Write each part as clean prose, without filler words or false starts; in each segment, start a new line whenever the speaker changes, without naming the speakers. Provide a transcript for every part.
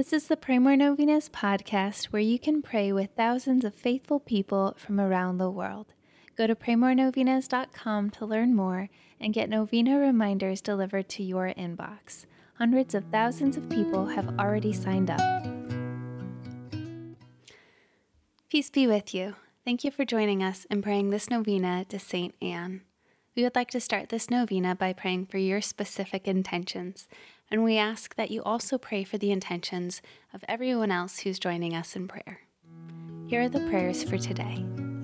This is the Pray More Novenas podcast where you can pray with thousands of faithful people from around the world. Go to praymorenovenas.com to learn more and get novena reminders delivered to your inbox. Hundreds of thousands of people have already signed up. Peace be with you. Thank you for joining us in praying this novena to Saint Anne. We would like to start this novena by praying for your specific intentions, and we ask that you also pray for the intentions of everyone else who's joining us in prayer. Here are the prayers for today.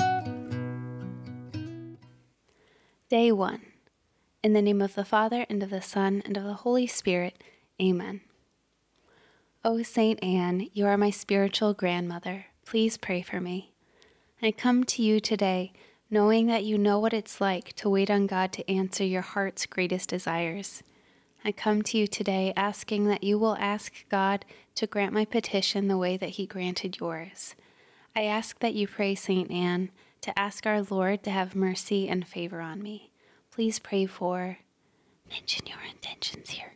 Day 1. In the name of the Father, and of the Son, and of the Holy Spirit. Amen. O Saint Anne, you are my spiritual grandmother. Please pray for me. I come to you today knowing that you know what it's like to wait on God to answer your heart's greatest desires. I come to you today asking that you will ask God to grant my petition the way that he granted yours. I ask that you pray, Saint Anne, to ask our Lord to have mercy and favor on me. Please pray for... Mention your intentions here.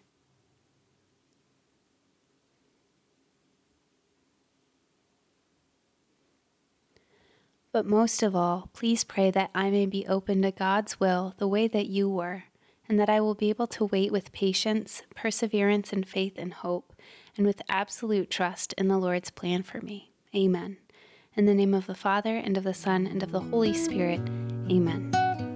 But most of all, please pray that I may be open to God's will the way that you were, and that I will be able to wait with patience, perseverance, and faith and hope, and with absolute trust in the Lord's plan for me. Amen. In the name of the Father, and of the Son, and of the Holy Spirit. Amen.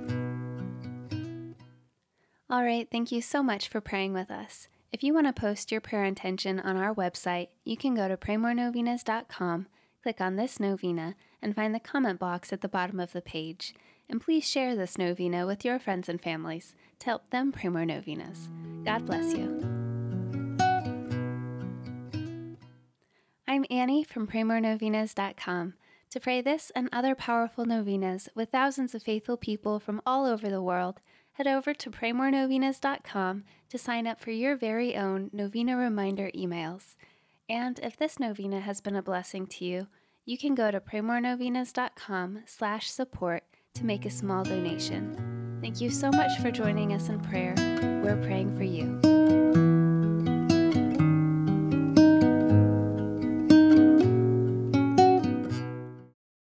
All right, thank you so much for praying with us. If you want to post your prayer intention on our website, you can go to praymorenovenas.com, click on this novena, and find the comment box at the bottom of the page. And please share this novena with your friends and families to help them pray more novenas. God bless you. I'm Annie from praymorenovenas.com. To pray this and other powerful novenas with thousands of faithful people from all over the world, head over to praymorenovenas.com to sign up for your very own novena reminder emails. And if this novena has been a blessing to you, you can go to praymorenovenas.com/support to make a small donation. Thank you so much for joining us in prayer. We're praying for you.